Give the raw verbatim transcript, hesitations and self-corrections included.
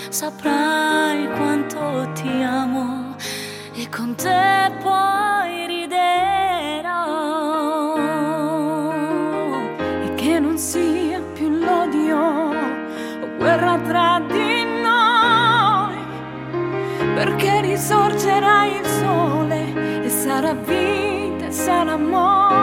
saprai quanto ti amo e con te poi riderò. E che non sia più l'odio o guerra tra di noi, perché risorgerà il sole e sarà vita e sarà amore.